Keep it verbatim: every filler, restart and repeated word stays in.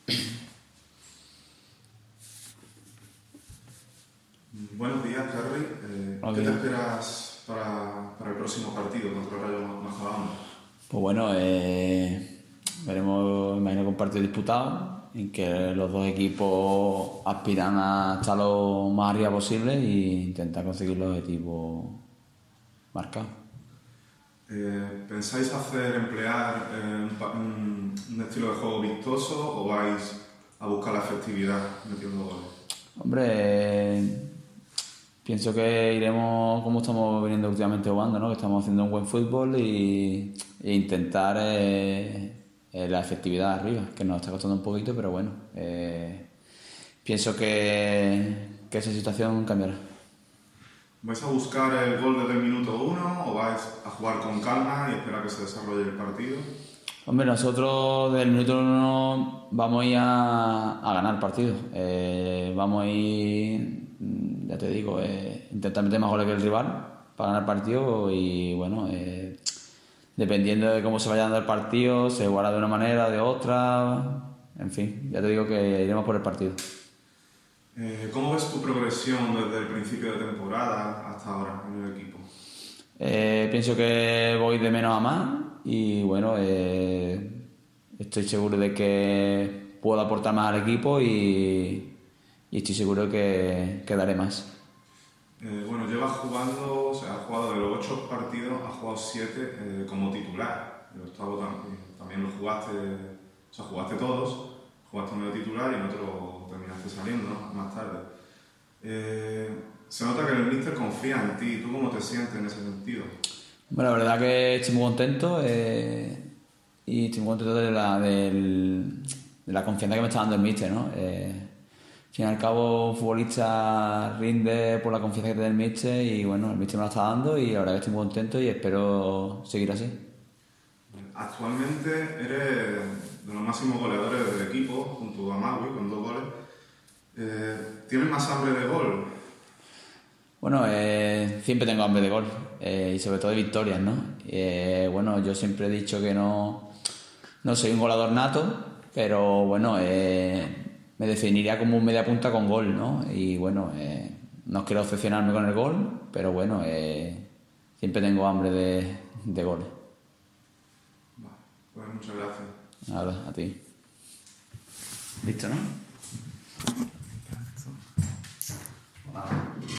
Buenos días, Terry. Eh, Buenos ¿Qué te días. esperas para, para el próximo partido contra el Rayo Majadahonda? Pues bueno, eh, veremos, imagino que un partido disputado en que los dos equipos aspiran a estar lo más arriba posible e intentar conseguir los objetivos marcados. Eh, ¿Pensáis hacer, emplear eh, un, pa- un- un estilo de juego vistoso o vais a buscar la efectividad metiendo goles? Hombre, eh, pienso que iremos como estamos viniendo últimamente jugando, ¿no? Que estamos haciendo un buen fútbol y, e intentar eh, eh, la efectividad arriba, que nos está costando un poquito, pero bueno, eh, pienso que, que esa situación cambiará. ¿Vais a buscar el gol desde el minuto uno o vais a jugar con calma y esperar que se desarrolle el partido? Hombre, nosotros desde el minuto uno vamos a ir a, a ganar el partido. Eh, vamos a ir, mm, ya te digo, eh, intentar meter más goles que el rival para ganar el partido y bueno, eh, dependiendo de cómo se vaya dando el partido, se jugará de una manera, de otra, en fin, ya te digo que iremos por el partido. Eh, ¿Cómo ves tu progresión desde el principio de temporada hasta ahora en el equipo? Eh, pienso que voy de menos a más y bueno, eh, estoy seguro de que puedo aportar más al equipo y, y estoy seguro que, que daré más. Eh, bueno, llevas jugando, o sea, has jugado de los ocho partidos, has jugado siete eh, como titular. El octavo también, también lo jugaste, o sea, jugaste todos, jugaste medio titular y en otro terminaste saliendo, ¿no? Más tarde. Eh, se nota que el míster confía en ti. ¿Tú cómo te sientes en ese sentido? Bueno, la verdad que estoy muy contento eh, y estoy muy contento de la, del- de la confianza que me está dando el míster, ¿no? Eh, al fin y al cabo, un futbolista rinde por la confianza que te da el míster y bueno, el míster me la está dando y la verdad que estoy muy contento y espero seguir así. Actualmente eres de los máximos goleadores del equipo, junto a Magui, con dos goles. Eh, ¿Tienes más hambre de gol? Bueno, eh, siempre tengo hambre de gol eh, y sobre todo de victorias, ¿no? Eh, bueno, yo siempre he dicho que no, no soy un goleador nato, pero bueno, eh, me definiría como un media punta con gol, ¿no? Y bueno, eh, no quiero obsesionarme con el gol, pero bueno, eh, siempre tengo hambre de, de goles. Vale, pues muchas gracias. Nada, a ti. ¿Listo, no? Vale.